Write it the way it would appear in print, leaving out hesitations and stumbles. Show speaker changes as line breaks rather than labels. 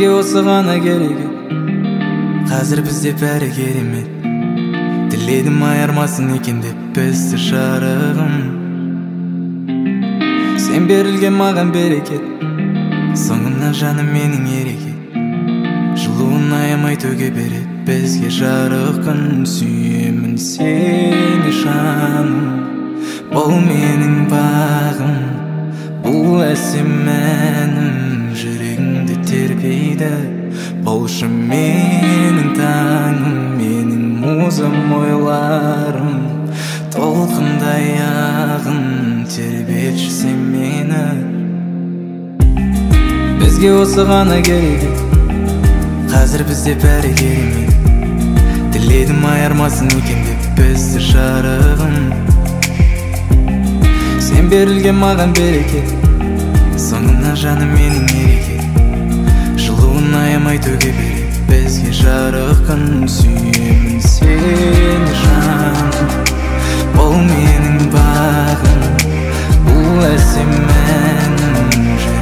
Бізге осы ғана керек. Қазір бізде бәрі керемет. Тіледім айырмасын екен деп бізді жарығым. Сен берілген маған берекет, соңымнан жаным менің ерекет. Жылуын аямай төге берет бізге жарық күн. Сүйемін сені жаным, бұл менің бағым, бұл әсем әнім жүрегіңді тербейді. Болшы менің таңым, менің музам, ойларым толқындай ағын тербетші сен мені. Бізге осы ғана керек. Қазір бізде бәрі керемет. Тіледім айырмасын екен деп бізді жарығым. Сен берілген маған берекет, соңымнан жаным менің ерекет. Жылуын аямай төге берет бізге жарық күн. Сүйемін сені жаным, бұл менің бағым, бұл әсем әнім